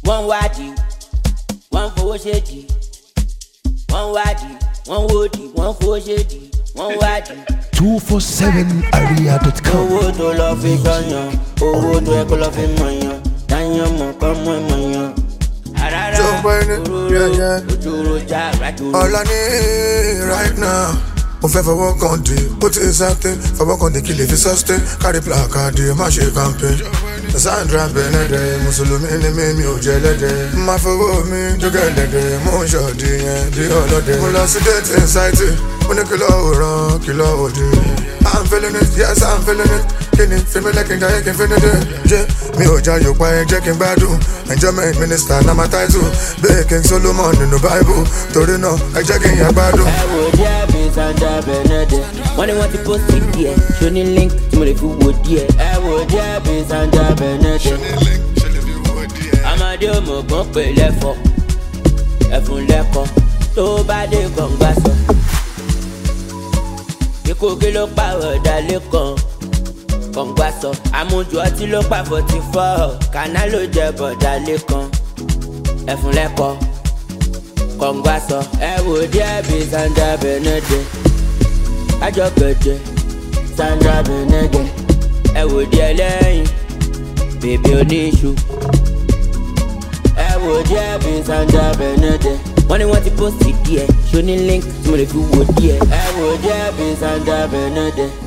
One wadi, one for shady. One wadi, one woody, one for shady. One wadi. 247area.com. Owó tó lọ fi gbọ́yàn, owó tó ẹ̀kọ́ lọ fi mọ̀yàn, dáyàn mọ̀ kọ́ mọ̀ mọ̀yàn. Àràrà òjòrò já rájò. All I need right now. Mo fẹ́ fọwọ́ kan dé, ó ti sáté, fọwọ́ kan dé kí lè fi sustain, kárí placard, má ṣe campaign. Sandra Benede, Mùsùlùmí ni mi ò jẹ lẹ́dẹ̀. Má fowó mi jókè lẹ́dẹ̀, mo ń ṣọ̀dí yẹn bí ọlọ́dẹ. Mo lọ sí dating site, mo ní kìlọ̀ òràn, kìlọ̀ òdì. I'm feeling it, yes I'm feeling it. Kíni fíìmù lẹ́kìn jayé kí n fi ní dé. Jẹ́ mi ò jayò pa ẹ jẹ́ kí n gbádùn. Enjoyment minister na my title. Bẹ́ẹ̀ King Solomon nínú Bible. Torí náà ẹ jẹ́ kí n yà gbádùn. Ẹ wò díẹ̀ bí Sandra Benede. Wọ́n ní wọ́n ti post it díẹ̀. Ṣo ní link tí mo lè fi wò díẹ̀. Ẹ wò díẹ̀ bí Sandra Benede. Amadé òmùgán pè lẹ́fọ̀. Ẹ̀fún lẹ́kọ̀ọ́. Tó bá dé kọ̀ǹgbà sọ. Ikú kí ló pààrọ̀ dalé kan. Kọ̀ǹgbà sọ. Àmujù ọtí ló pa 44. Kàná ló jẹ bọ̀dà lẹ́kan. Ẹ̀fún lẹ́kọ̀ọ́. Kọ̀ǹgbà sọ. Ẹ wò díẹ̀ bí Sandra Benede. Ajọ́gẹ̀dẹ̀ Sandra Benede. Ẹ wò díẹ̀ lẹ́yìn bèbí oníṣu. Ẹ wò díẹ̀ bí Sandra Benede. Wọ́n ní wọ́n ti post díẹ̀. Ṣo ní link tí mo lè fi wò díẹ̀. Ẹ wò díẹ̀ bí Sandra Benede.